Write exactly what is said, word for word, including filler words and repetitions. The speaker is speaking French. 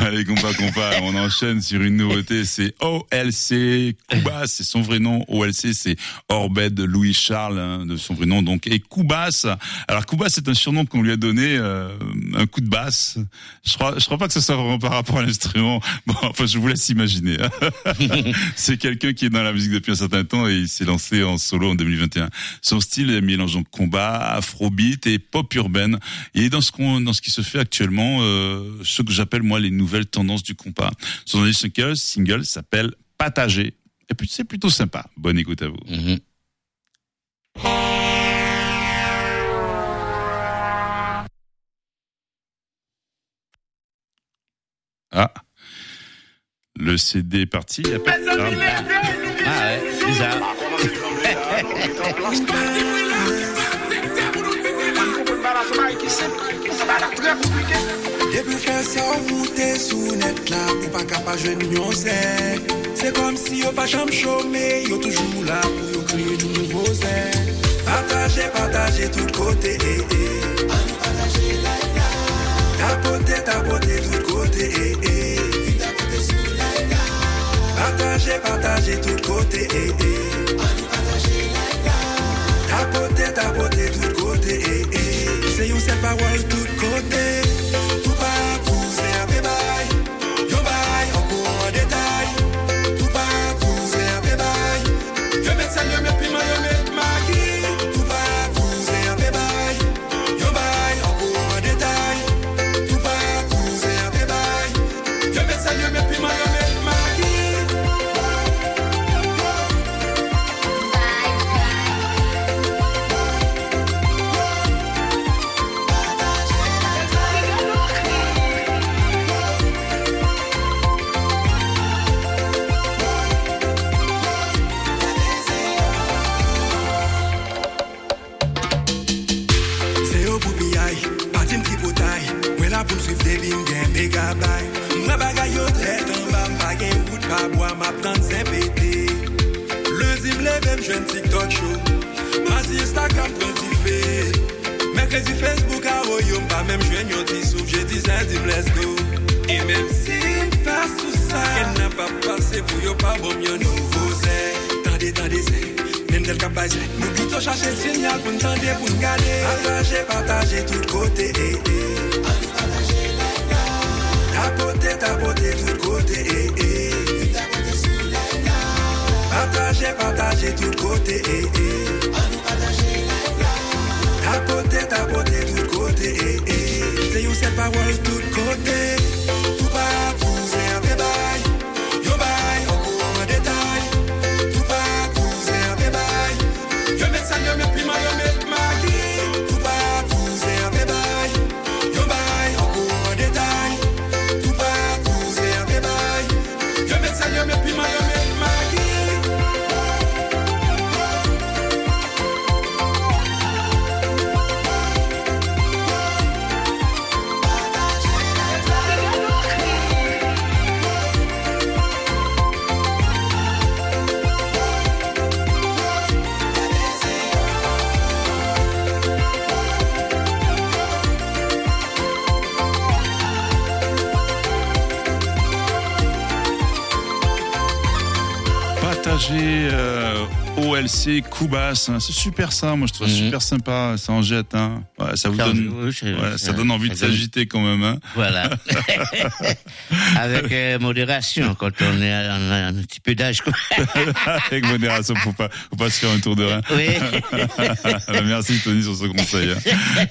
Allez, compas, compas, on enchaîne sur une nouveauté, c'est O L C, Koubas, c'est son vrai nom, O L C, c'est Orbed Louis Charles, hein, de son vrai nom, donc, et Koubas. Alors, Koubas, c'est un surnom qu'on lui a donné, euh, un coup de basse. Je crois, je crois pas que ce soit vraiment par rapport à l'instrument. Bon, enfin, je vous laisse imaginer. C'est quelqu'un qui est dans la musique depuis un certain temps et il s'est lancé en solo en deux mille vingt et un. Son style est mélangeant combat, afrobeat et pop urbaine. Il est dans ce qu'on, dans ce qui se fait actuellement, euh, ce que j'appelle moi les nouvelles tendances du compas. Son dernier single, single s'appelle Patager. Et puis c'est plutôt sympa. Bonne écoute à vous. Mm-hmm. Ah, le C D est parti. Il y a pas de... Ah ouais, c'est ça. Depuis faire ça, on monte sous net là, ou pas capable de nous c'est. C'est comme si yo pas jamais chômé, yo toujours là pour yo créer du nouveau c'est. Partager, partager tout côté, eh eh. Partager la vie. Tapoter, tapoter tout côté, eh eh. Tapoter sur la vie. Partager, partager tout côté, eh eh. Partager la vie. Tapoter, tapoter tout côté, eh eh. C'est une seule parole tout côté. Tout pas pousser à bébaye. Yo baille encore en détail. Tout pas pousser à bébaye. Yo mets ça, yo mets piment, yo mets maggi. Tout pas pousser à bébaye. Yo baille encore en détail. Tout pas pousser à bébaye. Yo mets ça, yo mets piment, yo mets maggi. Pour suivre des lignes game méga bail. Moi bagaille au trait en bas, ma game bout pas boire ma plante c'est pété. Le zim lève jeune TikTok show. Ma si Instagram printifé. Mercredi Facebook à royaume pas même jeune yo ti souffle j'ai dit ça dim let's go. Et même si pas sous ça, elle n'a pas passé pour yo pas bon mieux nouveau c'est. Tendez tendez c'est. Même tel capaz nous plutôt chercher signal pour entendre pour garder. Partager partager tout côté eh eh. Tapoter, tapoter tout côté, eh eh. Tapoter sur la vie. Partager, partager tout côté, eh eh. Partager la vie. Tapoter, tapoter tout côté, eh eh. C'est une seule parole tout côté. Tout pas pousser à bébaye. Yo baille encore en détail. Tout pas pousser à bébaye. Yo mets ça, yo mets piment, yo mets maggi. Tout pas pousser à bébaye. Yo baille encore en détail. Yo me pima, yo me maggi. Euh, O L C, Koubas, hein, c'est super ça, moi je trouve mm-hmm. super sympa, ça en jette, hein. Ouais, ça vous ça donne, oui, ouais, ça donne envie de s'agiter quand même, hein. Voilà. Avec euh, modération, quand on est à un, un petit peu d'âge. Avec modération, faut pas, faut pas se faire un tour de rein. Oui. Merci Tony sur ce conseil. Hein.